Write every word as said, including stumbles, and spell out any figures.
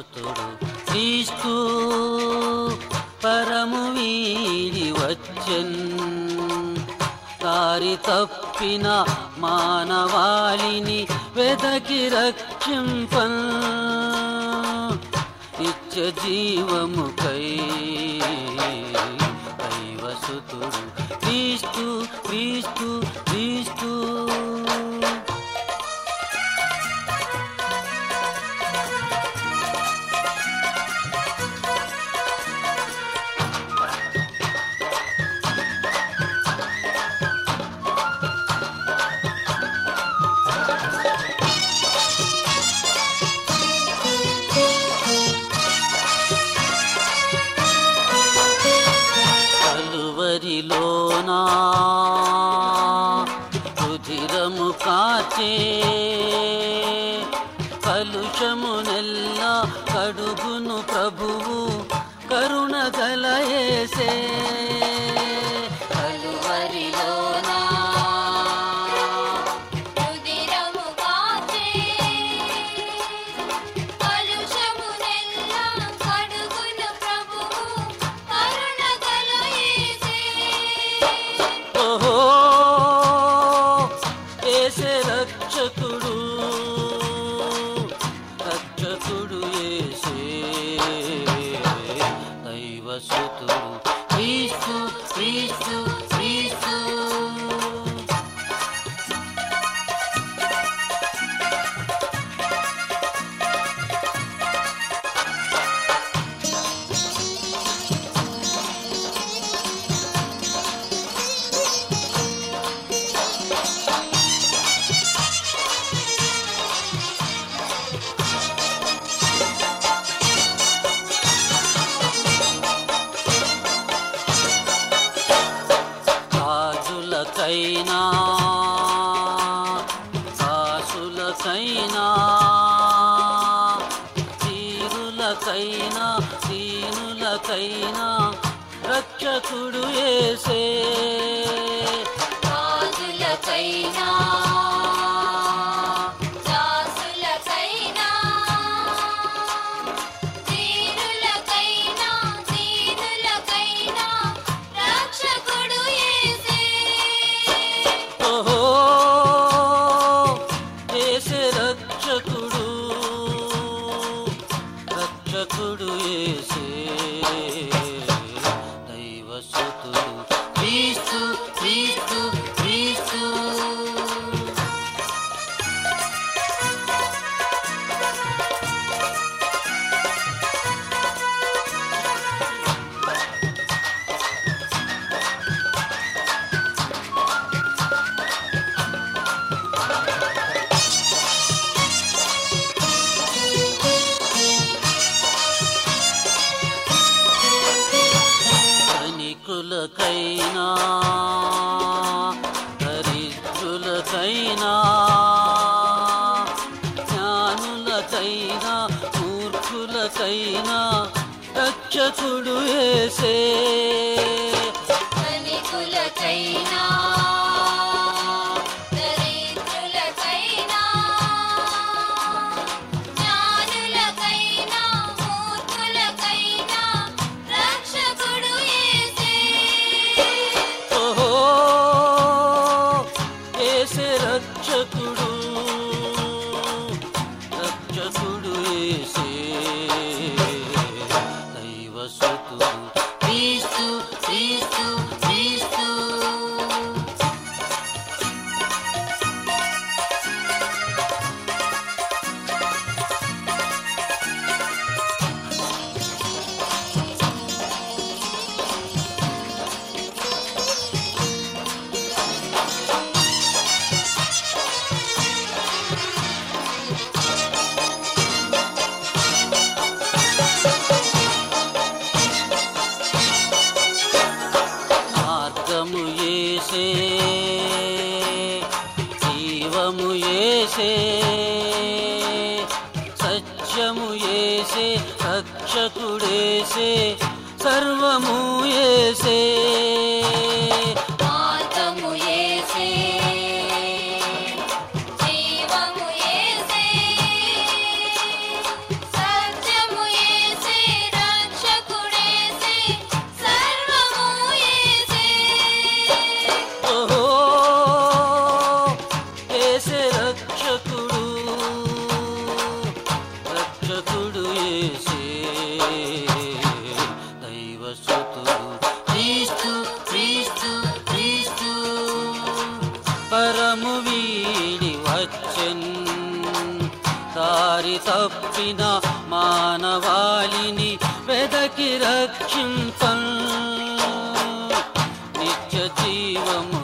సుతుడు క్రీస్తు పరము వీడి వచ్చెన్ దారి తప్పిన మానవాళిని వెదకి రక్షింపన్ నిత్య జీవముకై దైవసుతుడు క్రీస్తు క్రీస్తు క్రీస్తు కలువరిలోనా రుధిరము కాచే కలుషమునెల్లా కడుగును ప్రభువు కరుణ గలయేసే కలువరిలోనా రుధిరము కాచే కలుషమునెల్లా కడుగును ప్రభువు కరుణ గలయేసే ఓహో యేసే రక్షకుడు రక్షకుడు యేసే దైవసుతుడు క్రీస్తు క్రీస్తు క్రీస్తు రాజులకైనా దాసులకైనా తీరులకైనా దీనులకైనా రక్షకుడు యేసే రాజులకైనా దాసులకైనా తీరులకైనా దీనులకైనా రక్షకుడు యేసే ఓహో యేసే రక్షకుడు రక్షకుడు యేసే దైవసుతుడు క్రీస్తు క్రీస్తు క్రీస్తు ధనికులకైనా దరిద్రులకైనా జ్ఞానులకైనా మూర్ఖులకైనా రక్షకుడు యేసే ధనికులకైనా దరిద్రులకైనా జ్ఞానులకైనా మూర్ఖులకైనా రక్షకుడు యేసే ఓహో యేసే రక్షకుడు రక్షకుడు యేసే దైవసుతుడు క్రీస్తు క్రీస్తు క్రీస్తు మార్గము యేసే జీవము యేసే సత్యము యేసే రక్షకుడేసే సర్వము యేసే మార్గము యేసే జీవము యేసే సత్యము యేసే దైవసుతుడు క్రీస్తు క్రీస్తు క్రీస్తు పరము వీడి వచ్చెన్ దారి తప్పిన మానవాళిని వెదకి రక్షింపన్ నిత్య జీవము